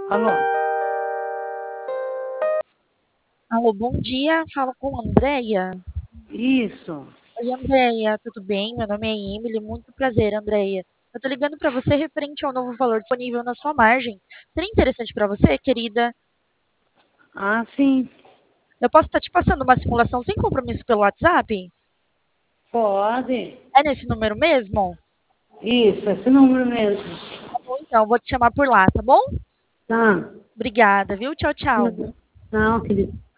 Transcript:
Alô? Alô, bom dia. Falo com a Andrea. Isso. Oi, Andrea, tudo bem? Meu nome é Emily. Muito prazer, Andrea. Eu tô ligando para você referente ao novo valor disponível na sua margem. Seria interessante para você, querida? Ah, sim. Eu posso estar te passando uma simulação sem compromisso pelo WhatsApp? Pode. É nesse número mesmo? Isso, esse número mesmo. Bom, então, eu vou te chamar por lá, tá bom? Tá. Obrigada, viu? Tchau, tchau. Não, querido.